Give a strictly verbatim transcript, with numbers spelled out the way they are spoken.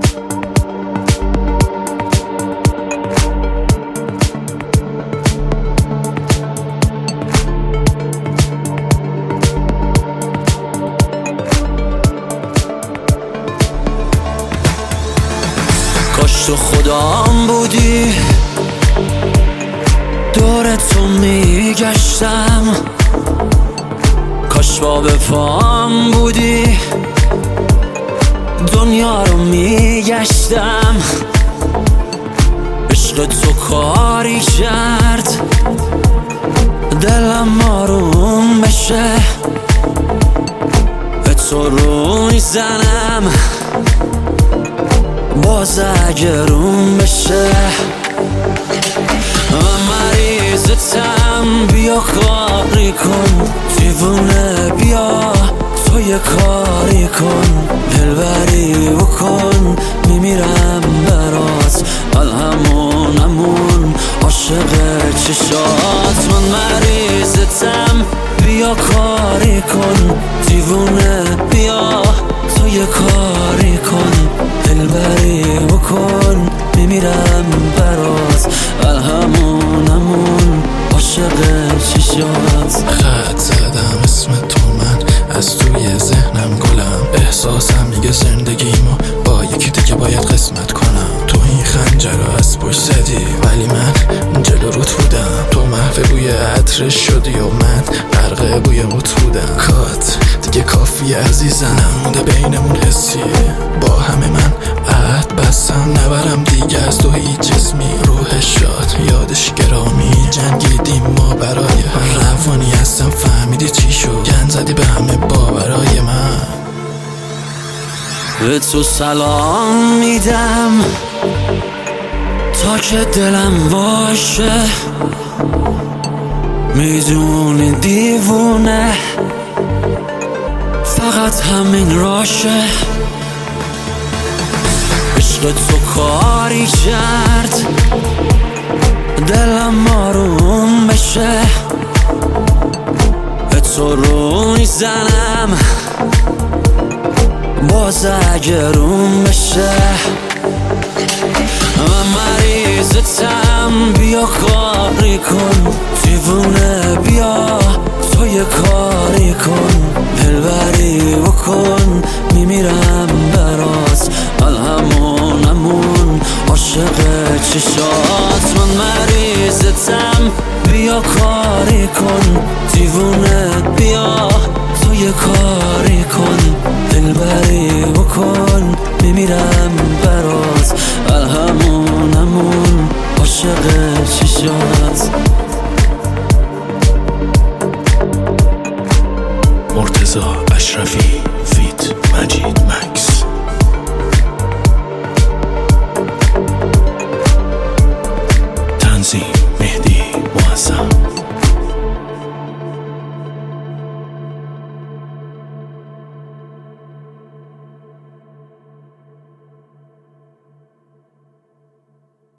کاش تو خودم بودی، دور تو میگشتم. کاش با به پام بودی، دنیا رو میگشتم. عشق تو کاری کرد دلم آروم بشه، به تو رو میزنم باز اگه روم بشه. من مریضتم، بیا کاری کن، دیوونه بیا تو یه کاری کن، دلبری بکن، میمیرم برات، الهمونمون عاشق چشات. من مریضتم، بیا کاری کن، دیوونه بیا تو یه کاری کن، دلبری بکن، میمیرم برات، الهمونمون عاشق چشات. خط زدم اسم تو، من از توی ذهنم گلم، احساسم میگه زندگیمو با یکی دیگه باید قسمت کنم. تو این خنجر رو از پشت زدی ولی من جلو روت بودم، تو محو بوی عطر شدی و من غرق بوی موت بودم. کات دیگه کافی عزیزم، نمونده بینمون حسیه، با همه من عهد بستم نبرم دیگه از تو هیچ جسمی. روح شاد یادش گرامی، جنگیدیم ما برای هم، روانی هستم فهمیدی چی شد، گن زدی به همه باورای من. به تو سلام میدم تا که دلم باشه، میدونی دیوونه فقط همین راشه. عشق تو کاری کرد دلم آروم بشه، به تو رو میزنم باز اگه روم بشه. من مریضتم، بیا کاری کن، دیوونه بیا تو یه کاری کن، دلبری بکن، میمیرم برات، الهمونمون عاشق چشات. من مریضتم، بیا کاری کن، دیوونه بیا تو یه کاری کن، دلبری بکن، میمیرم برات، الهمونمون عاشق چشات. مرتضی اشرفی فیت مجید مکس.